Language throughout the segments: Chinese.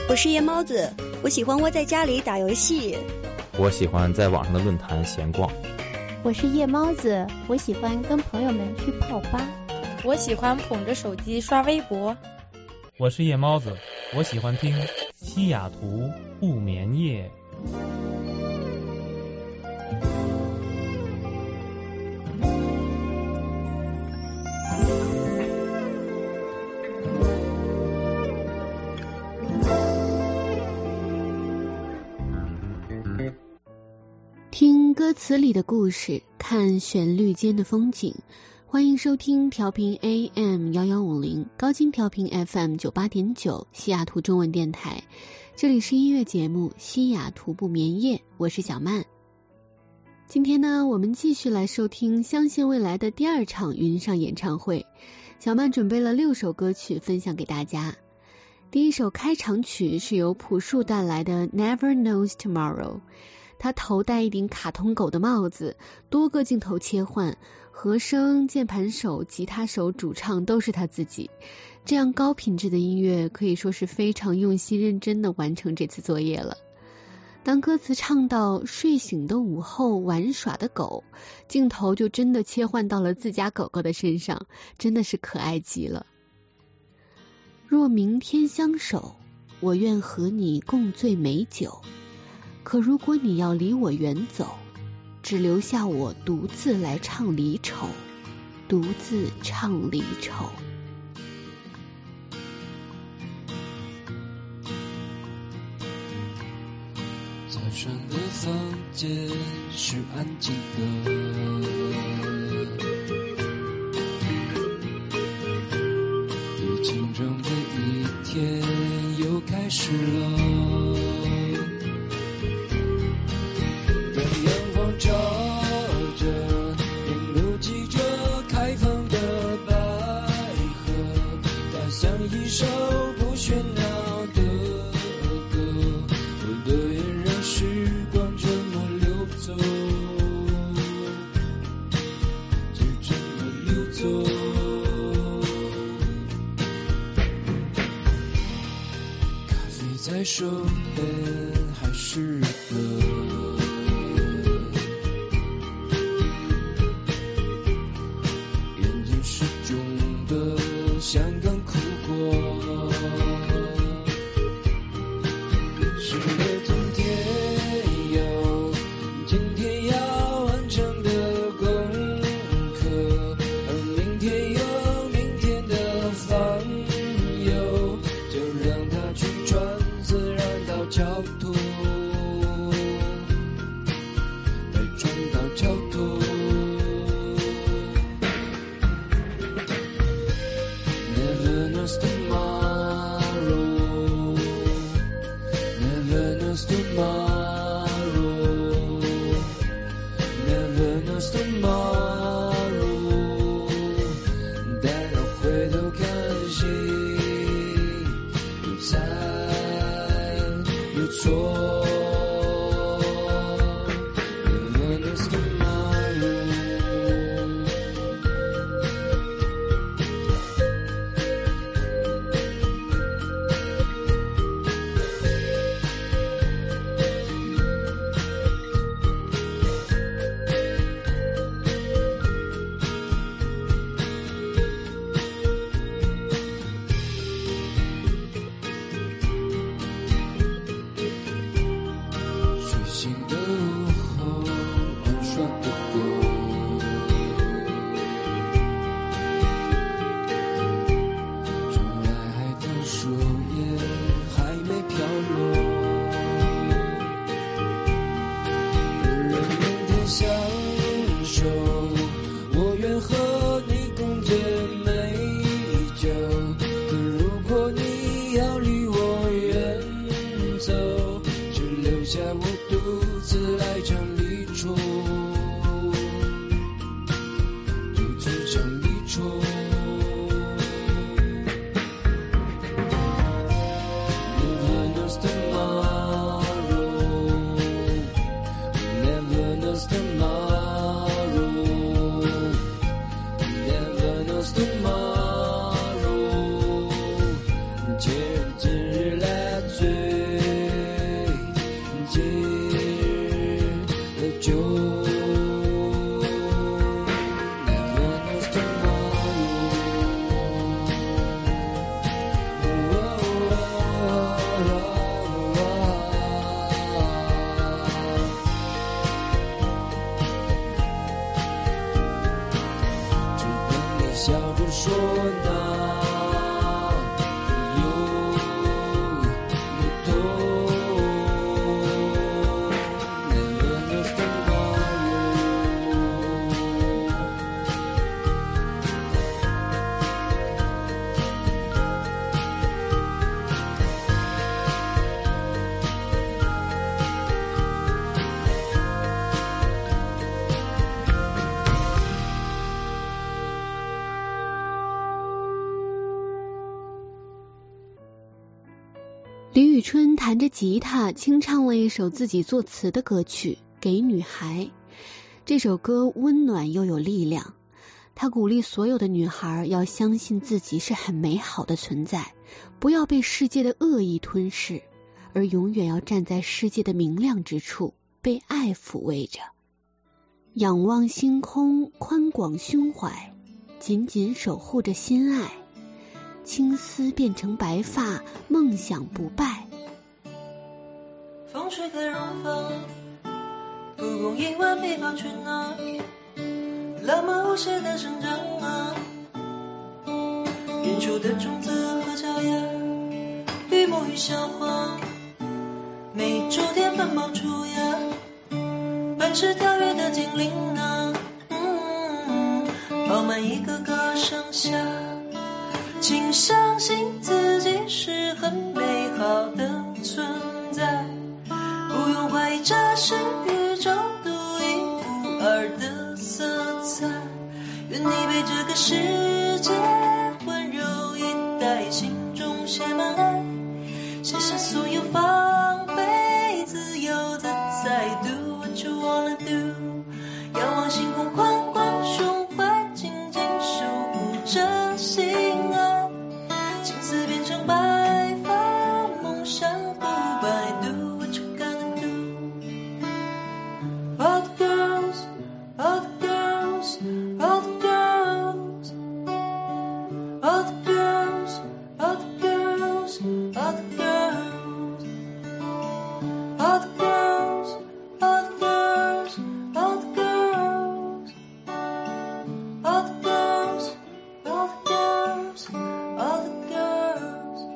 我是夜猫子，我喜欢窝在家里打游戏。 我喜欢在网上的论坛闲逛。 我是夜猫子，我喜欢跟朋友们去泡吧。 我喜欢捧着手机刷微博。 我是夜猫子，我喜欢听西雅图不眠夜。 听歌词里的故事，看旋律间的风景。欢迎收听调频 AM1150 高精调频 FM98.9 西雅图中文电台，这里是音乐节目西雅图不眠夜，我是小曼。今天呢，我们继续来收听相信未来的第二场云上演唱会。小曼准备了6首歌曲分享给大家。第一首开场曲是由朴树带来的 Never Knows Tomorrow，他头戴一顶卡通狗的帽子，多个镜头切换，和声、键盘手、吉他手、主唱都是他自己。这样高品质的音乐可以说是非常用心认真的完成这次作业了。当歌词唱到睡醒的午后玩耍的狗，镜头就真的切换到了自家狗狗的身上，真的是可爱极了。若明天相守，我愿和你共醉美酒，可如果你要离我远走，只留下我独自来唱离愁，独自唱离愁。 早上的房间是安静的，已经整的一天又开始了。照着沿路记着开放的百合，它像一首不喧闹的歌，我的眼让时光这么流走，就这么流走。咖啡在手边还是热的，香港哭过，是的，今天要完成的功课，而明天有明天的烦忧，就让它去转自然到桥头，再转到桥头。 李宇春弹着吉他清唱了一首自己作词的歌曲《给女孩》。这首歌温暖又有力量，他鼓励所有的女孩要相信自己是很美好的存在，不要被世界的恶意吞噬，而永远要站在世界的明亮之处，被爱抚慰着。仰望星空，宽广胸怀，紧紧守护着心爱，青丝变成白发，梦想不败。 风吹开绒房，蒲公英完美保存啊，浪漫无邪的生长啊，远处的种子和脚丫，与母与小花，每周天分冒出呀，本是跳跃的精灵啊，饱满一个个盛夏，请相信自己是很美好的存在，不用怀疑这是宇宙独一无二的色彩，愿你被这个世界温柔以待，心中写满爱，写下所有防备，自由自在 Do what you wanna do， 仰望星空，宽广胸怀，紧紧守护着心爱，青丝变成白发，梦想不败 Do what you gotta do。 All the girls, all the girls, all the girls, all the girls, all the girls, all the girls, all the girls, all the girls, all the girls, all the girls, all the girls, all the girls。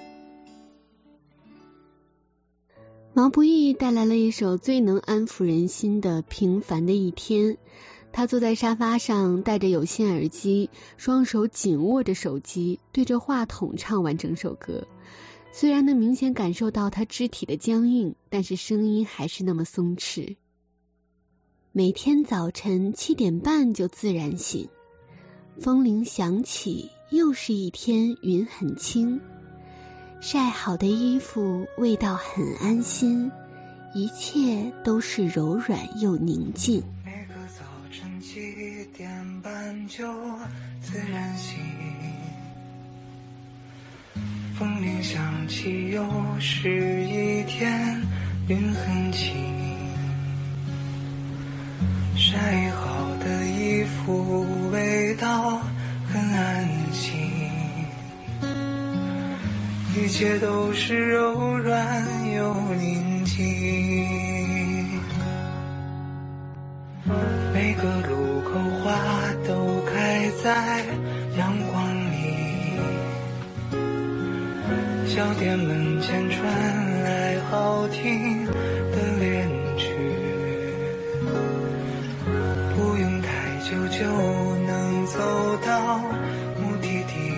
毛不易带来了一首最能安抚人心的《平凡的一天》。他坐在沙发上，戴着有线耳机，双手紧握着手机，对着话筒唱完整首歌。虽然能明显感受到他肢体的僵硬，但是声音还是那么松弛。每天早晨7点半就自然醒，风铃响起，又是一天，云很轻，晒好的衣服味道很安心，一切都是柔软又宁静。 每个早晨7点半就自然醒，风铃响起，又是一天，云很轻，晒好的衣服味道很安心，一切都是柔软又宁静。每个路口花都开在阳光里，小店门前传来好听的恋曲，不用太久就能走到目的地，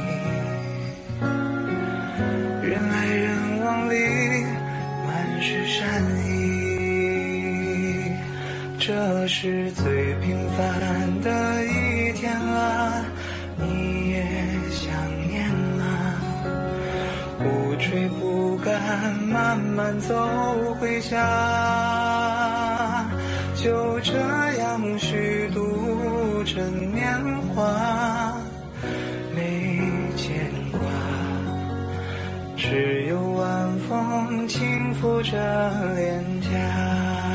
人来人往里满是善意，这是最平凡的一天啊，你也想念吗？不追不赶慢慢走回家，就这样虚度着年华，没牵挂，只有晚风轻拂着脸颊。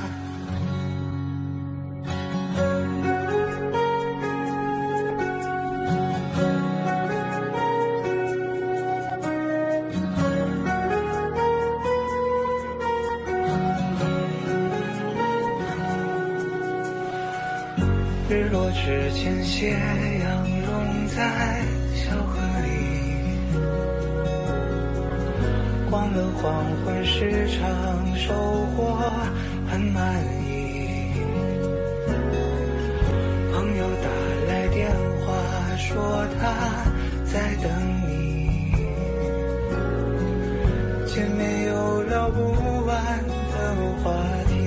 日落之前，斜阳融在小河里，逛了黄昏市场，收获很满意。朋友打来电话说他在等你，见面有聊不完的话题。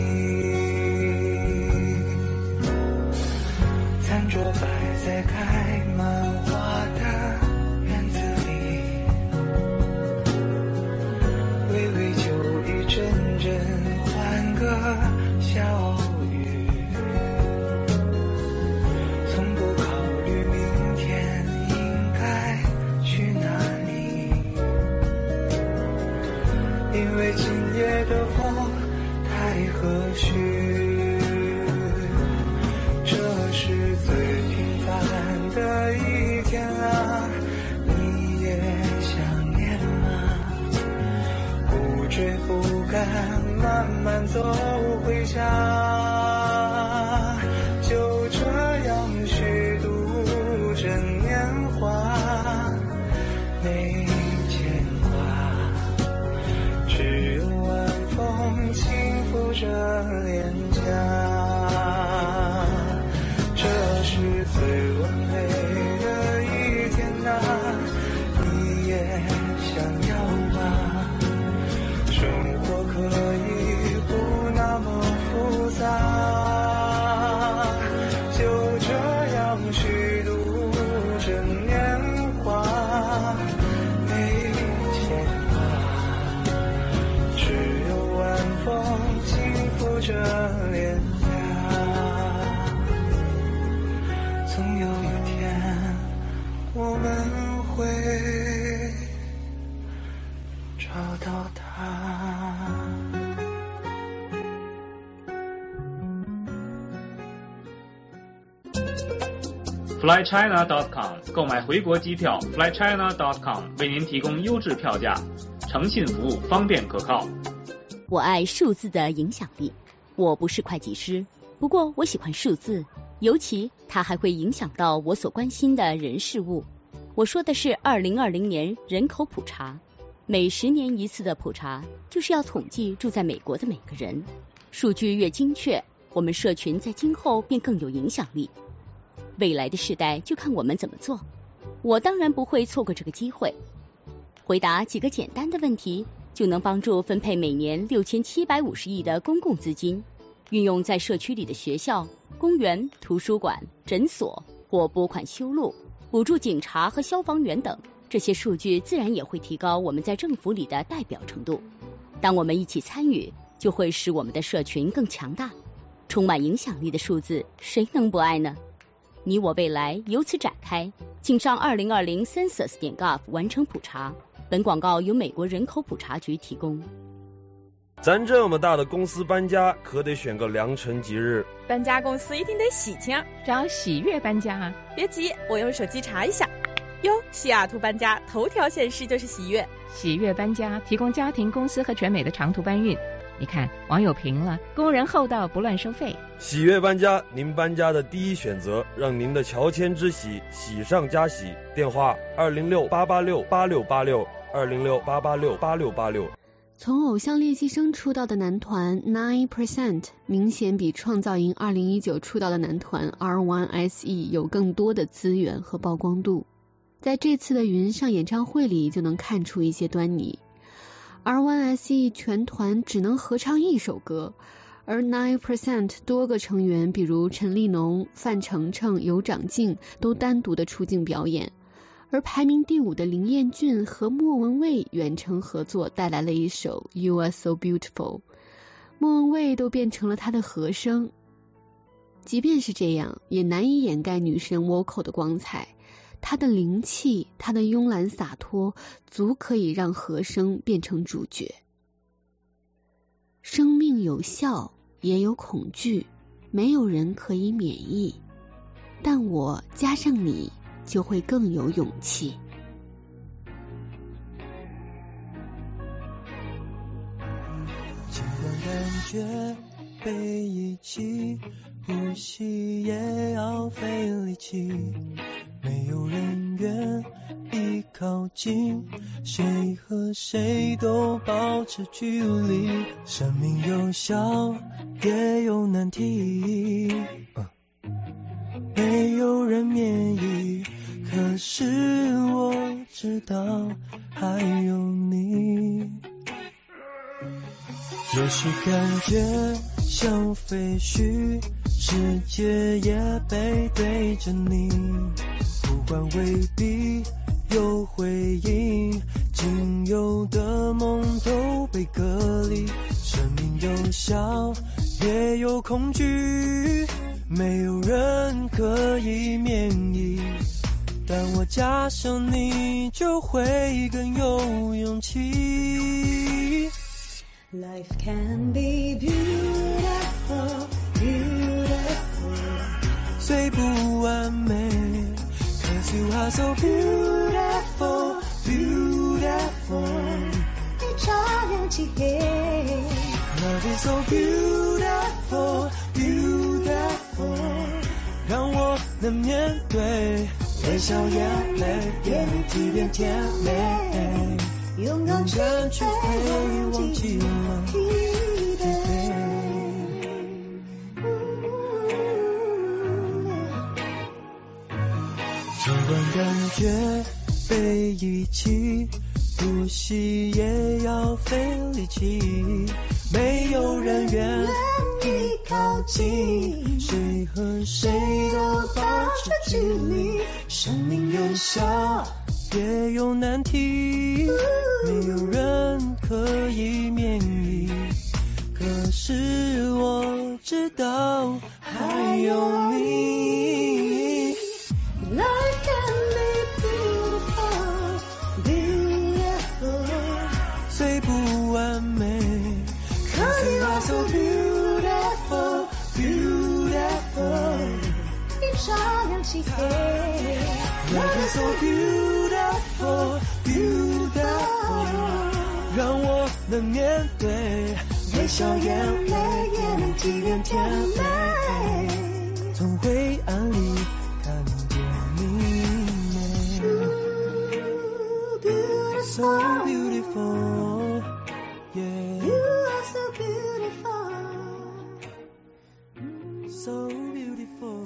餐桌摆在开满花的院子里， 因为今夜的风太和煦。这是最平凡的一天啊，你也想念吗？不追不赶，慢慢走回家，就这样虚度着年华，没牵挂，只有晚风轻拂着脸颊。这是最完美的一天啊，你也想要吗？生活可以不那么复杂，就这样虚度着年华，没牵挂，只有晚风轻拂着脸颊。总有一天我们会找到它。 flychina.com 购买回国机票 flychina.com 为您提供优质票价，诚信服务，方便可靠。 我爱数字的影响力。我不是会计师，不过我喜欢数字，尤其它还会影响到我所关心的人事物。我说的是2020年人口普查，每10年一次的普查，就是要统计住在美国的每个人。数据越精确，我们社群在今后便更有影响力。未来的世代就看我们怎么做。我当然不会错过这个机会。回答几个简单的问题，就能帮助分配每年6750亿的公共资金，运用在社区里的学校、公园、图书馆、诊所，或拨款修路，补助警察和消防员等。这些数据自然也会提高我们在政府里的代表程度。当我们一起参与，就会使我们的社群更强大。充满影响力的数字，谁能不爱呢？你我未来由此展开，请上2020 census.gov 完成普查。本广告由美国人口普查局提供。 咱这么大的公司搬家，可得选个良辰吉日。 搬家公司一定得喜庆， 找喜悦搬家啊！ 别急，我用手机查一下。哟，西雅图搬家头条显示就是喜悦。 喜悦搬家提供家庭、公司和全美的长途搬运。你看，网友评了，工人厚道，不乱收费。 喜悦搬家，您搬家的第一选择，让您的乔迁之喜喜上加喜。电话206-886-8686，206-886-8686。 从偶像练习生出道的男团 9% 明显比创造营2019出道的男团 R1SE 有更多的资源和曝光度。在这次的云上演唱会里就能看出一些端倪。R1SE 全团只能合唱一首歌，而 9% 多个成员，比如陈立农、范丞丞、尤长靖都单独的出镜表演。而排名第5的林彦俊和莫文蔚远程合作带来了一首 You Are So Beautiful， 莫文蔚都变成了他的和声。即便是这样，也难以掩盖女神 vocal 的光彩。她的灵气，她的慵懒洒脱，足可以让和声变成主角。生命有笑，也有恐惧，没有人可以免疫，但我加上你，就会更有勇气。 尽管感觉被遗弃，呼吸也要费力气，没有人愿意靠近，谁和谁都保持距离。生命有笑，也有难题，没有人免疫，可是我知道还有你。有时感觉像废墟，世界也背对着你，不管未必有回应，仅有的梦都被隔离。生命有笑，也有恐惧，没有人可以免疫，但我加上你，就会更有勇气。 Life can be beautiful, beautiful. 虽不完美 Cause you are so beautiful, beautiful. 你照亮漆黑 Love is so beautiful, beautiful. 让我能面对微笑眼泪，眼里即便甜美， 勇敢去飞，忘记了疲惫。这段感觉被遗弃，呼吸也要费力气，没有人愿意靠近，谁和谁都保持距离，生命有笑也有难题，没有人可以免疫，可是我知道还有你。 Life can be beautiful, beautiful. 虽不完美 Cause you are so beautiful, beautiful. 你照亮漆黑 Love is so beautiful, beautiful. 让我能面对微笑眼泪，也能体验甜美，从灰暗里看见明媚。So beautiful, yeah. You are so beautiful, so beautiful.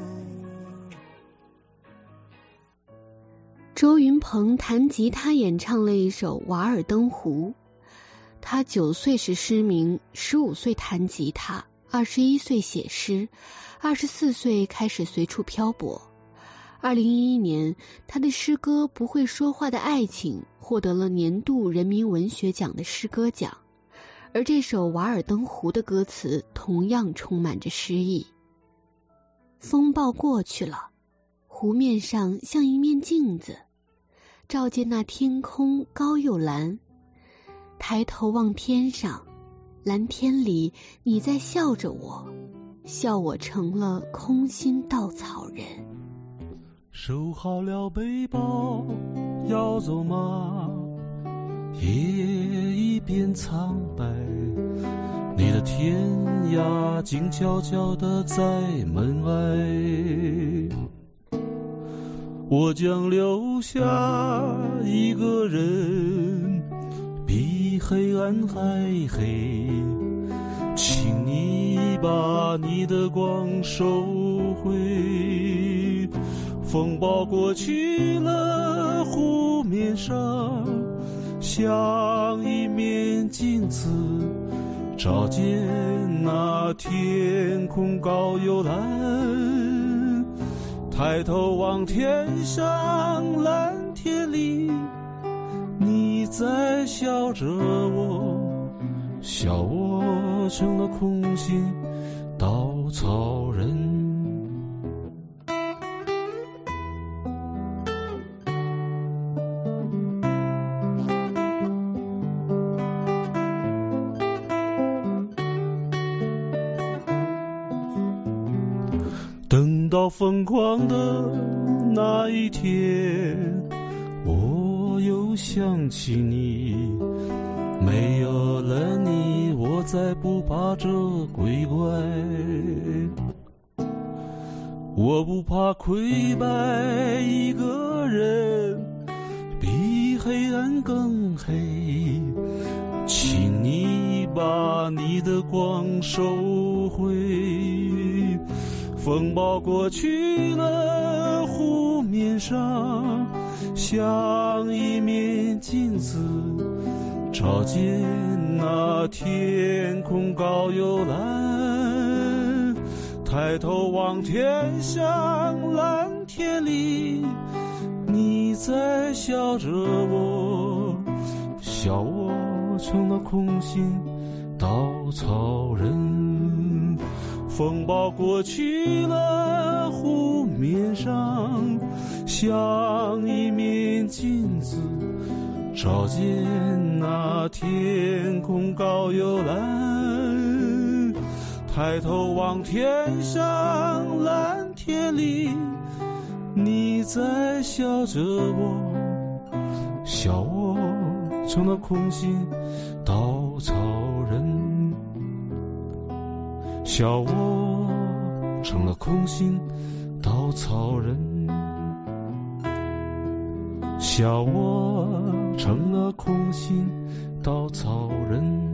周云鹏弹吉他演唱了一首《瓦尔登湖》。他9岁时失明，15岁弹吉他，21岁写诗，24岁开始随处漂泊。2011年，他的诗歌《不会说话的爱情》获得了年度人民文学奖的诗歌奖，而这首《瓦尔登湖》的歌词同样充满着诗意。风暴过去了，湖面上像一面镜子，照见那天空高又蓝。抬头望天上，蓝天里你在笑着我，笑我成了空心稻草人。 收好了背包要走吗？夜已变苍白，你的天涯静悄悄地在门外，我将留下一个人，比黑暗还黑，请你把你的光收回。风暴过去了，湖面上像一面镜子，照见那天空高又蓝。抬头望天上，蓝天里你在笑着我，笑我成了空心稻草人。等到疯狂的那一天，我又想起你，没有了你，我再不怕这鬼怪。我不怕溃败，一个人比黑暗更黑，请你把你的光收回。风暴过去了，湖面上像一面镜子，照见那天空高又蓝。抬头望天上，蓝天里你在笑着我，笑我成了空心稻草人。风暴过去了，湖面上像一面镜子，照见那天空高又蓝，抬头望天上蓝天里，你在笑着我，笑我成了空心稻草人，笑我成了空心稻草人，笑我成了空心稻草人。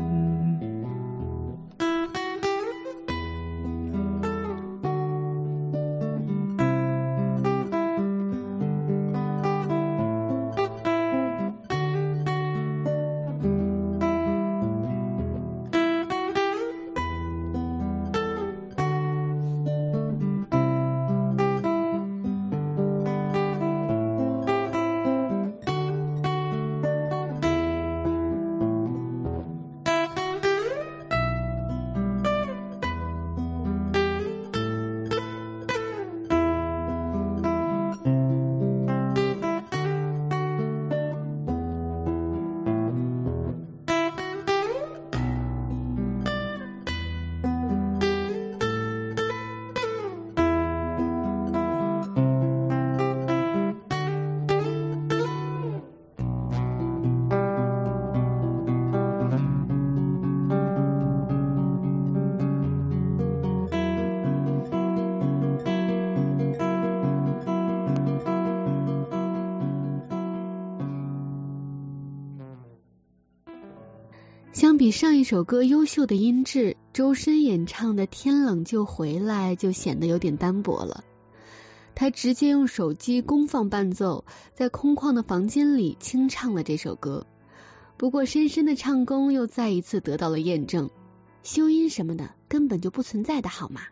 相比上一首歌优秀的音质，周深演唱的《天冷就回来》就显得有点单薄了。他直接用手机公放伴奏，在空旷的房间里清唱了这首歌。不过深深的唱功又再一次得到了验证，修音什么的根本就不存在的好吗？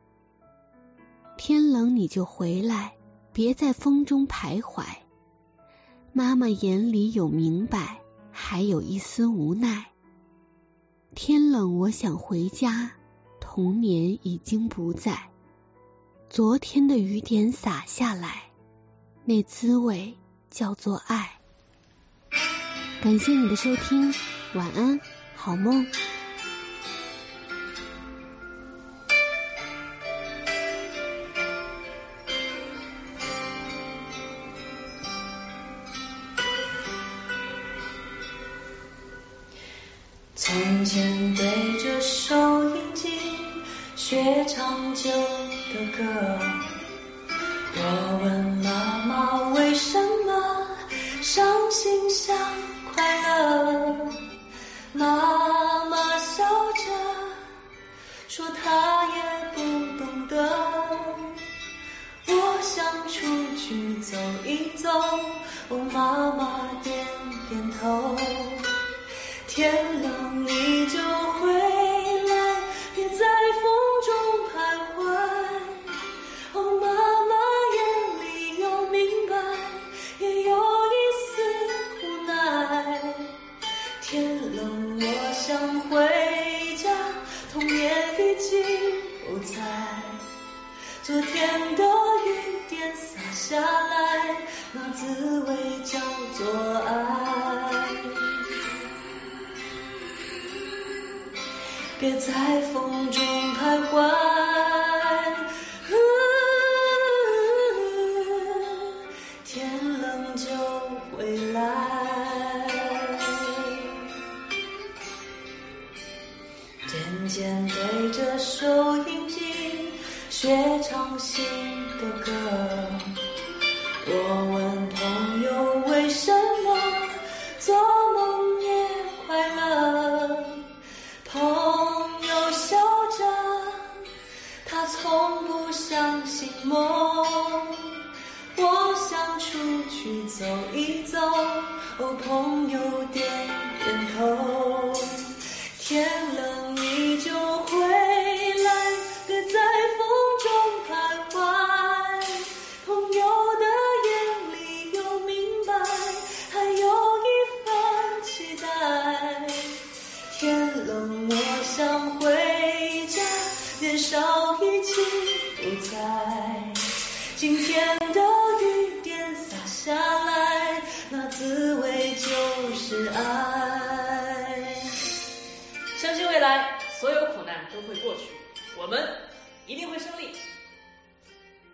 天冷你就回来，别在风中徘徊。妈妈眼里有明白，还有一丝无奈。天冷我想回家，童年已经不在。昨天的雨点洒下来，那滋味叫做爱。感谢你的收听，晚安，好梦。 从前对着收音机学唱旧的歌，我问妈妈为什么伤心像快乐，妈妈笑着说她也不懂得，我想出去走一走，妈妈点点头。天冷你就回来，别在风中徘徊。妈妈眼里有明白，也有一丝无奈。天冷我想回家，童年已经不在。昨天的雨点洒下来，那滋味叫做爱。别在风中徘徊，天冷就回来。渐渐对着收音机学唱新的歌，我问朋友为什么做梦也快乐，朋友笑着，他从不相信梦。我想出去走一走，朋友点点头。天冷你就回来，别在风中徘徊。朋友的眼里有明白，还有一份期待。天冷我想回家，年少已经不在。今天的雨点洒下来，那滋味就是爱。 相信未来所有苦难都会过去，我们一定会胜利。